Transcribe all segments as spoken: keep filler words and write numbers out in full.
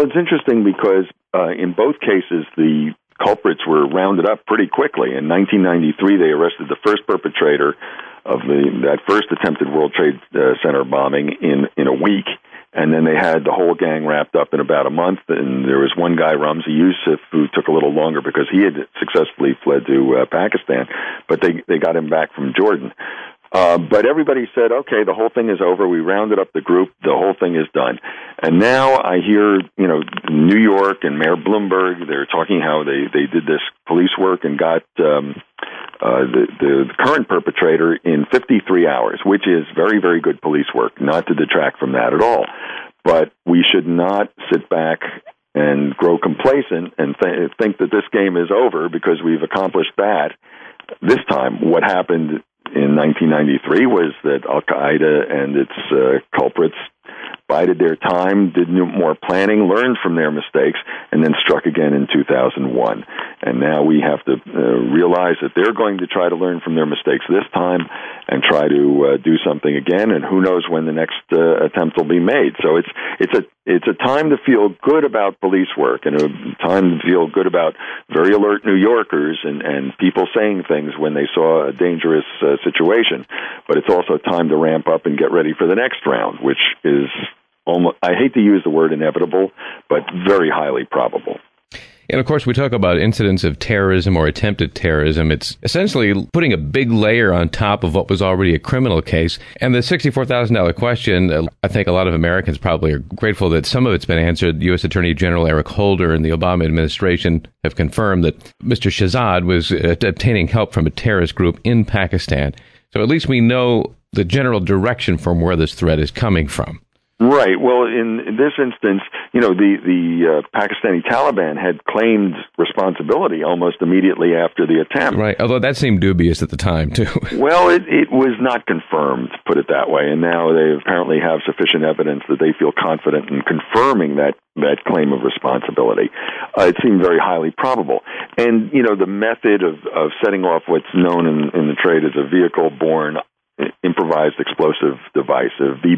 Well, it's interesting because uh, in both cases, the culprits were rounded up pretty quickly. In nineteen ninety-three, they arrested the first perpetrator of the, that first attempted World Trade uh, Center bombing in, in a week. And then they had the whole gang wrapped up in about a month. And there was one guy, Ramzi Youssef, who took a little longer because he had successfully fled to uh, Pakistan. But they, they got him back from Jordan. Uh, but everybody said, okay, the whole thing is over. We rounded up the group. The whole thing is done. And now I hear, you know, New York and Mayor Bloomberg, they're talking how they, they did this police work and got um, uh, the, the current perpetrator in fifty-three hours, which is very, very good police work, not to detract from that at all. But we should not sit back and grow complacent and th- think that this game is over because we've accomplished that. This time, what happened in nineteen ninety-three was that Al-Qaeda and its uh, culprits bided their time, did more planning, learned from their mistakes, and then struck again in two thousand one. And now we have to uh, realize that they're going to try to learn from their mistakes this time and try to uh, do something again, and who knows when the next uh, attempt will be made. So it's it's a it's a time to feel good about police work and a time to feel good about very alert New Yorkers and, and people saying things when they saw a dangerous uh, situation. But it's also time to ramp up and get ready for the next round, which is almost, I hate to use the word inevitable, but very highly probable. And of course, we talk about incidents of terrorism or attempted terrorism. It's essentially putting a big layer on top of what was already a criminal case. And the sixty-four thousand dollars question, I think a lot of Americans probably are grateful that some of it's been answered. U S Attorney General Eric Holder and the Obama administration have confirmed that Mister Shahzad was uh, obtaining help from a terrorist group in Pakistan. So at least we know the general direction from where this threat is coming from. Right. Well, in, in this instance, you know, the, the uh, Pakistani Taliban had claimed responsibility almost immediately after the attempt. Right. Although that seemed dubious at the time, too. Well, it, it was not confirmed, put it that way. And now they apparently have sufficient evidence that they feel confident in confirming that, that claim of responsibility. Uh, it seemed very highly probable. And, you know, the method of, of setting off what's known in, in the trade as a vehicle-borne improvised explosive device, a V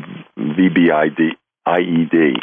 B I D,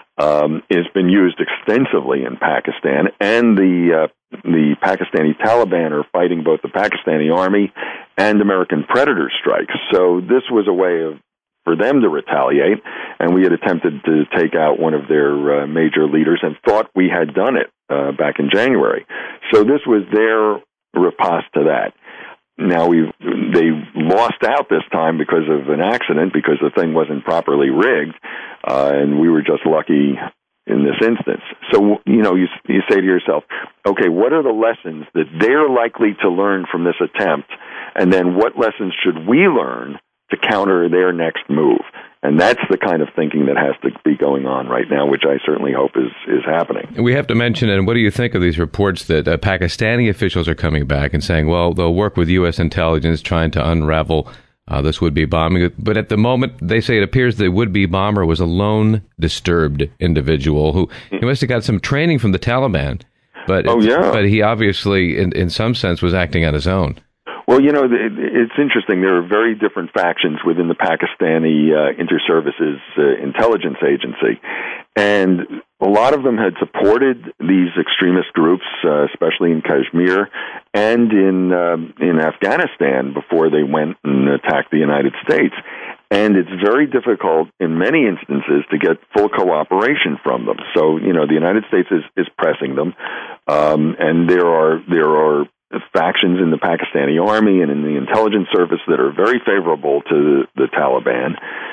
um, has been used extensively in Pakistan, and the uh, the Pakistani Taliban are fighting both the Pakistani army and American Predator strikes. So this was a way of for them to retaliate, and we had attempted to take out one of their uh, major leaders and thought we had done it uh, back in January. So this was their riposte to that. Now, we've they lost out this time because of an accident, because the thing wasn't properly rigged, uh, and we were just lucky in this instance. So, you know, you, you say to yourself, okay, what are the lessons that they're likely to learn from this attempt, and then what lessons should we learn to counter their next move? And that's the kind of thinking that has to be going on right now, which I certainly hope is, is happening. We have to mention, and what do you think of these reports that uh, Pakistani officials are coming back and saying, well, they'll work with U S intelligence trying to unravel uh, this would-be bombing. But at the moment, they say it appears the would-be bomber was a lone, disturbed individual who he must have got some training from the Taliban. But, oh, yeah. but he obviously, in, in some sense, was acting on his own. Well, you know, it's interesting. There are very different factions within the Pakistani uh, Inter-Services uh, Intelligence Agency, and a lot of them had supported these extremist groups, uh, especially in Kashmir and in um, in Afghanistan before they went and attacked the United States. And it's very difficult in many instances to get full cooperation from them. So, you know, the United States is, is pressing them, um, and there are there are factions in the Pakistani army and in the intelligence service that are very favorable to the, the Taliban.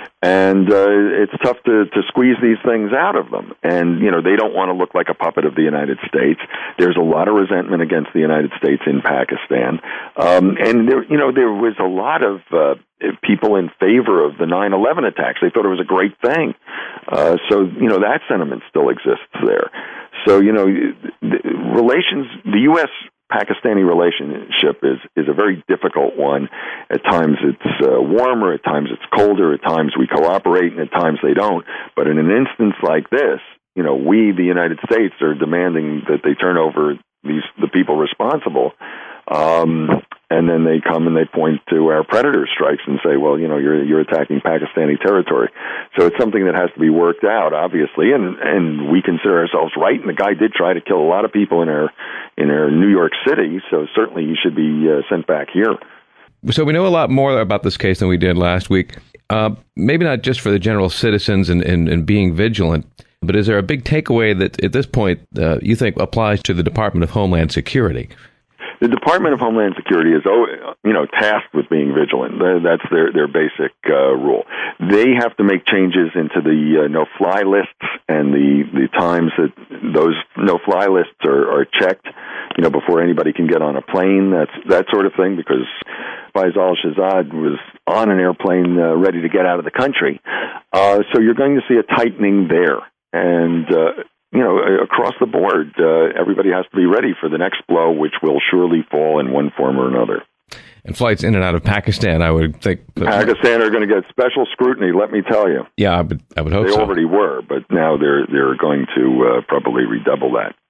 And uh, it's tough to, to squeeze these things out of them. And, you know, they don't want to look like a puppet of the United States. There's a lot of resentment against the United States in Pakistan. Um, and, there, you know, there was a lot of uh, people in favor of the nine eleven attacks. They thought it was a great thing. Uh, so, you know, that sentiment still exists there. So, you know, the relations, the U S Pakistani relationship is, is a very difficult one. At times it's uh, warmer, at times it's colder, at times we cooperate, and at times they don't. But in an instance like this, you know, we, the United States, are demanding that they turn over these the people responsible. Um, and then they come and they point to our Predator strikes and say, well, you know, you're you're attacking Pakistani territory. So it's something that has to be worked out, obviously, and and we consider ourselves right. And the guy did try to kill a lot of people in our in our New York City, so certainly he should be uh, sent back here. So we know a lot more about this case than we did last week. Uh, maybe not just for the general citizens and, and, and being vigilant, but is there a big takeaway that at this point uh, you think applies to the Department of Homeland Security? The Department of Homeland Security is, you know, tasked with being vigilant. That's their their basic uh, rule. They have to make changes into the uh, no-fly lists and the, the times that those no-fly lists are, are checked, you know, before anybody can get on a plane. That's that sort of thing, because Faisal Shahzad was on an airplane uh, ready to get out of the country. Uh, so you're going to see a tightening there. And uh, you know, across the board, uh, everybody has to be ready for the next blow, which will surely fall in one form or another. And flights in and out of Pakistan, I would think. Pakistan are going to get special scrutiny, let me tell you. Yeah, I would, I would hope they so. They already were, but now they're they're going to uh, probably redouble that.